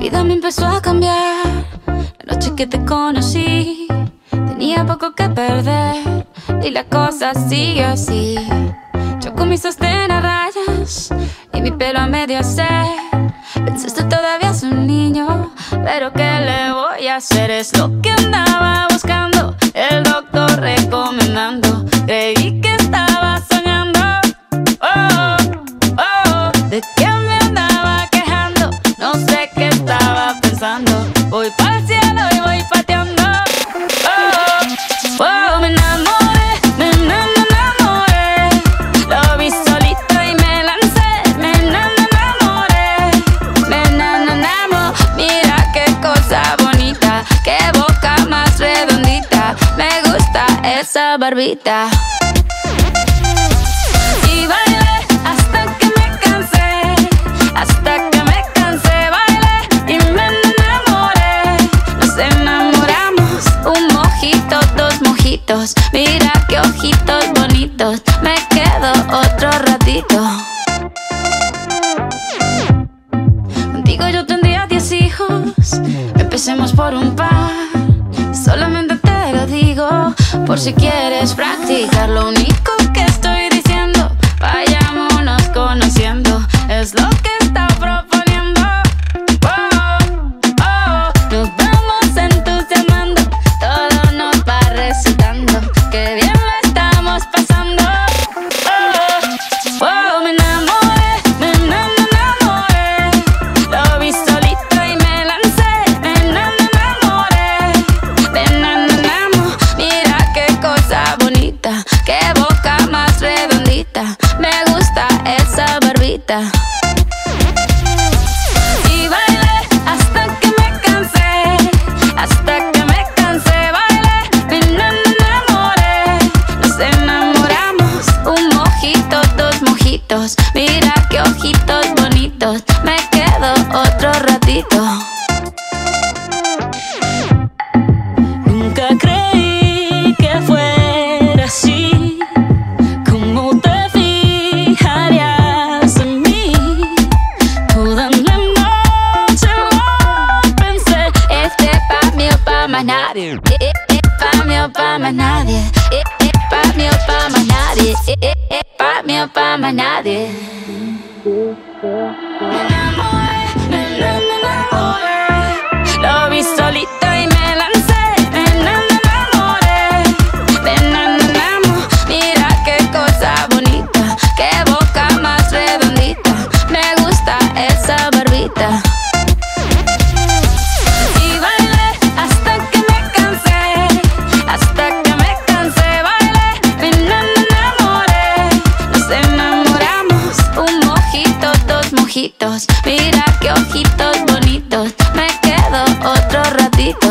vida me empezó a cambiar. La noche que te conocí, tenía poco que perder y la cosa sigue así. Yo con mi sostén a rayas y mi pelo a medio hacer. Pensaste todavía es un niño, pero ¿qué le voy a hacer? Es lo que andaba buscando, el doctor recomendando. Creí que estaba soñando, oh, oh, de que me andaba quejando. No sé qué estaba pensando. Voy pa'l cielo y voy pateando, oh, oh, me enamoré, me enamoré. Lo vi solito y me lancé, me enamoré, me enamoré. Mira qué cosa bonita, qué boca más redondita. Me gusta esa barbita. Y bailé hasta que me cansé, hasta que me cansé. Bailé y me enamoré. Nos enamoramos, un mojito, dos mojitos. Mira qué ojitos bonitos. Me quedo otro ratito. Contigo yo tendría 10 hijos. Empecemos por un par. Solamente te lo digo por si quieres practicar. Lo único que estoy diciendo, vayámonos conociendo. Es lo que está proponiendo. Oh, oh, nos vamos entusiasmando. Todo nos va resultando. Qué bien lo estamos pasando. Oh, oh, me enamoré, me enamoré. Lo vi solito y me lancé. Me enamoré, me enamoramos. Mira qué cosa bonita, qué boca más redondita. Me gusta esa barbita. Y bailé hasta que me cansé, hasta que me cansé. Bailé, me enamoré. Nos enamoramos, un mojito, dos mojitos. Mira qué ojitos bonitos. Me quedo otro ratito. Nunca creí que fuera así, cómo te fijarías en mí. Toda la noche lo pensé. Este pa' mí o pa' más nadie. Pa' mí o pa' más nadie. Pa' mí o pa' más nadie. Pa' mí o pa' más nadie. Me enamoré, me enamoré. Lo vi solito y me lancé. Me enamoré, me enamoramos. Mira qué cosa bonita, qué boca más redondita. Me gusta esa barbita. Y bailé hasta que me cansé, hasta que me cansé. Bailé, me enamoré. Nos enamoramos, un mojito, dos mojitos. Mira qué ojitos bonitos. Me quedo otro ratito.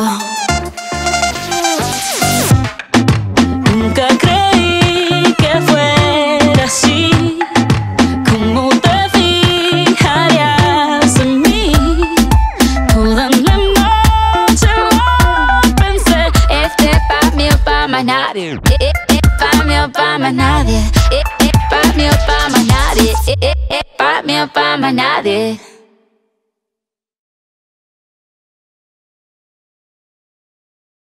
Nunca creí que fuera así, cómo te fijarías en mí. Toda la noche lo pensé. Este pa' mí o pa' más nadie. Pa' mí o pa' más nadie. Pa' mí o pa' más nadie. Pa' mí o pa' más nadie.